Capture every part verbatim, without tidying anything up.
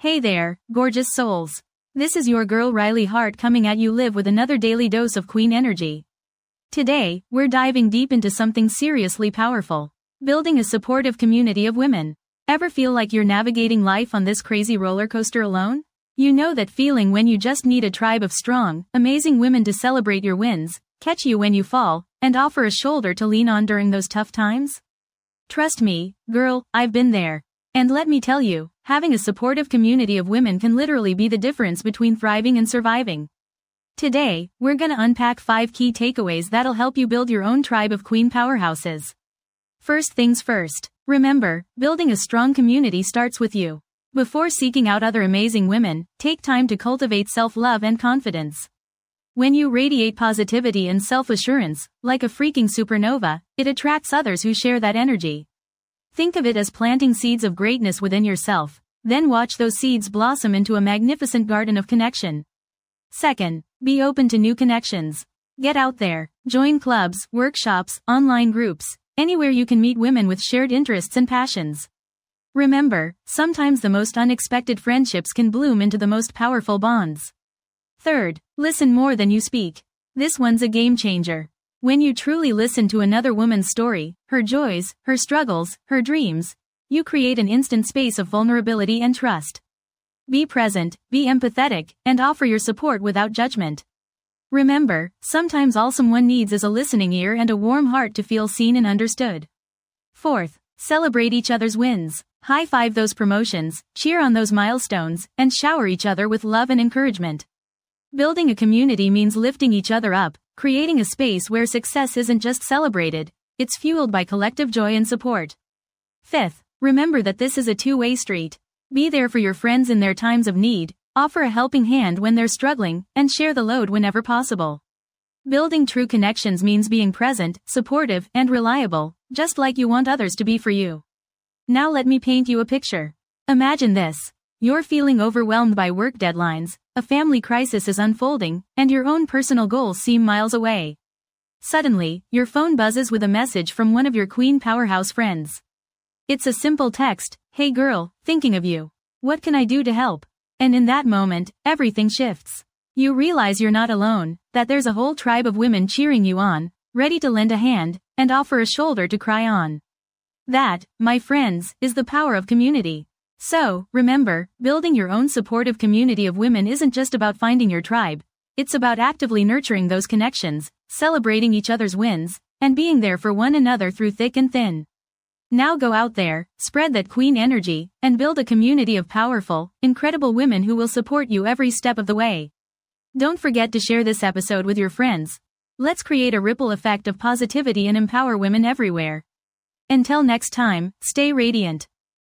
Hey there, gorgeous souls. This is your girl Riley Hart coming at you live with another daily dose of queen energy. Today, we're diving deep into something seriously powerful. Building a supportive community of women. Ever feel like you're navigating life on this crazy roller coaster alone? You know that feeling when you just need a tribe of strong, amazing women to celebrate your wins, catch you when you fall, and offer a shoulder to lean on during those tough times? Trust me, girl, I've been there. And let me tell you, having a supportive community of women can literally be the difference between thriving and surviving. Today, we're gonna unpack five key takeaways that'll help you build your own tribe of queen powerhouses. First things first, remember, building a strong community starts with you. Before seeking out other amazing women, take time to cultivate self-love and confidence. When you radiate positivity and self-assurance, like a freaking supernova, it attracts others who share that energy. Think of it as planting seeds of greatness within yourself, then watch those seeds blossom into a magnificent garden of connection. Second, be open to new connections. Get out there, join clubs, workshops, online groups, anywhere you can meet women with shared interests and passions. Remember, sometimes the most unexpected friendships can bloom into the most powerful bonds. Third, listen more than you speak. This one's a game changer. When you truly listen to another woman's story, her joys, her struggles, her dreams, you create an instant space of vulnerability and trust. Be present, be empathetic, and offer your support without judgment. Remember, sometimes all someone needs is a listening ear and a warm heart to feel seen and understood. Fourth, celebrate each other's wins. High-five those promotions, cheer on those milestones, and shower each other with love and encouragement. Building a community means lifting each other up, creating a space where success isn't just celebrated, it's fueled by collective joy and support. Fifth, remember that this is a two-way street. Be there for your friends in their times of need, offer a helping hand when they're struggling, and share the load whenever possible. Building true connections means being present, supportive, and reliable, just like you want others to be for you. Now let me paint you a picture. Imagine this. You're feeling overwhelmed by work deadlines, a family crisis is unfolding, and your own personal goals seem miles away. Suddenly, your phone buzzes with a message from one of your queen powerhouse friends. It's a simple text, "Hey girl, thinking of you. What can I do to help?" And in that moment, everything shifts. You realize you're not alone, that there's a whole tribe of women cheering you on, ready to lend a hand, and offer a shoulder to cry on. That, my friends, is the power of community. So, remember, building your own supportive community of women isn't just about finding your tribe. It's about actively nurturing those connections, celebrating each other's wins, and being there for one another through thick and thin. Now go out there, spread that queen energy, and build a community of powerful, incredible women who will support you every step of the way. Don't forget to share this episode with your friends. Let's create a ripple effect of positivity and empower women everywhere. Until next time, stay radiant.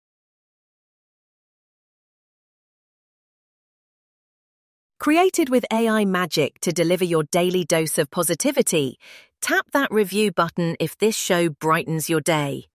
Created with A I magic to deliver your daily dose of positivity, tap that review button if this show brightens your day.